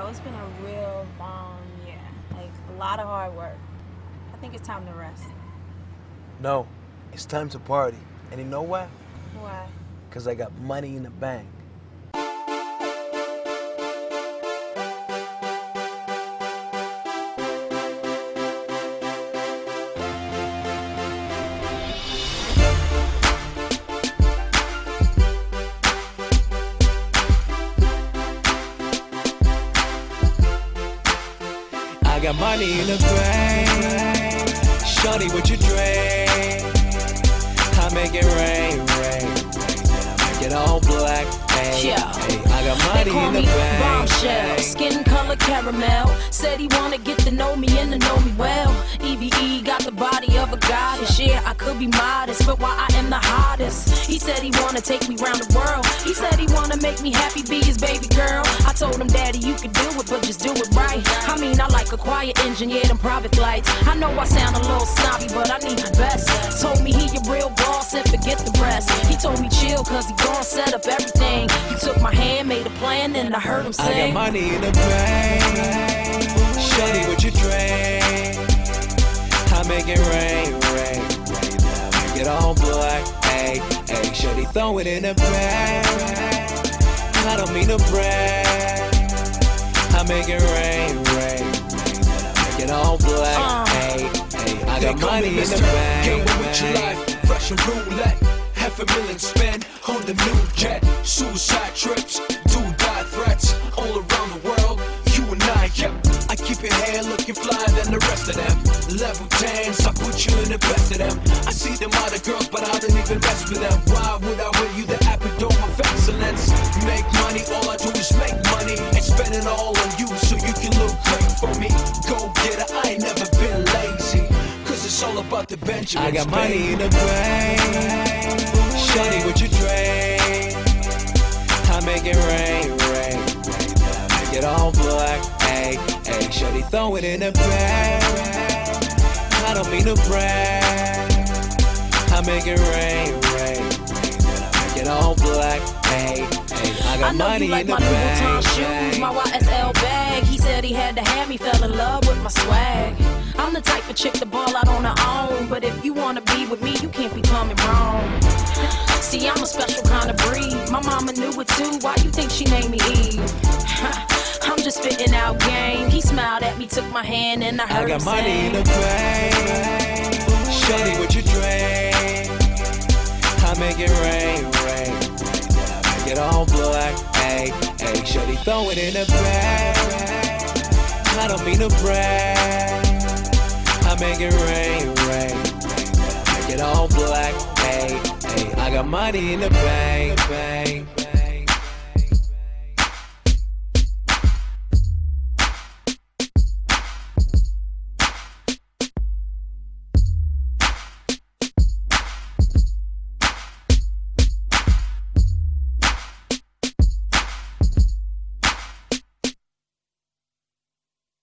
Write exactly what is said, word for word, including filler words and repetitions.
Yo, it's been a real long year. Like, a lot of hard work. I think it's time to rest. No, it's time to party. And you know why? Why? Because I got money in the bank. I got money in the bank. Shorty, what you drink? I make it rain, rain, rain. Then I make it all black. Hey, Yeah. hey, I got money They call in the me bank. Bombshell, skin color caramel. Said he wanna get to know me and to know me well. E V E got the body of a goddess. Yeah, I could be modest, but why I am the hottest. He said he wanna take me round the world. He said he wanna make me happy, be his baby girl. I told him, Daddy, you can do it, but just do it right. I mean, I like a quiet engine, yeah, them private flights. I know I sound a little snobby, but I need the best. Told me he a real boss and forget the rest. He told me chill, cause he gon' set up everything. He took my hand, made a plan, and I heard him I sing. got money in the bank. Shorty, what you drink? I make it rain, rain, rain. Then I make it all black. Hey, hey, shorty, throw it in the bag. I don't mean to brag. I make it rain, rain, rain. Then I make it all black. Uh. Hey, hey, I They got call money me in the Mister bank. Get one with your bank. life, fresh and roulette. Half a million spend on the new jet. Suicide trips, do die threats all around the world. You and I, yep. I keep your hair looking flyer than the rest of them. Level tens, I put you in the best of them. I see them other girls, but I don't even mess with them. Why would I wear you the epitome of excellence? Make money, all I do is make money and spend it all on you so you can look great for me. Go get it, I ain't never been lazy. Cause it's all about the Benjamins. I got money in the bank. Shorty, what you drink? I make it rain, rain, rain. Then I make it all black. Hey, hey, shorty, throw it in the bag. I don't mean to brag. I make it rain, rain, rain. Then I make it all black. Hey, hey, I got I know money you like in the my Louis bag. Vuitton shoes, my Y S L bag. He said he had to have me, fell in love with my swag. I'm the type of chick to ball out on her own, but if you wanna be with me, you can't be coming wrong. See, I'm a special kind of breed. My mama knew it too. Why you think she named me Eve? I'm just spitting out game. He smiled at me, took my hand, and I heard I got him money say, in the bank. Shorty, what you drink? I make it rain, rain, rain. Then I make it all black. Hey, hey, shorty, throw it in the bag. I don't mean to brag. I make it rain, rain, rain. Then I make it all black. Hey, hey, I got money in the bank, bank.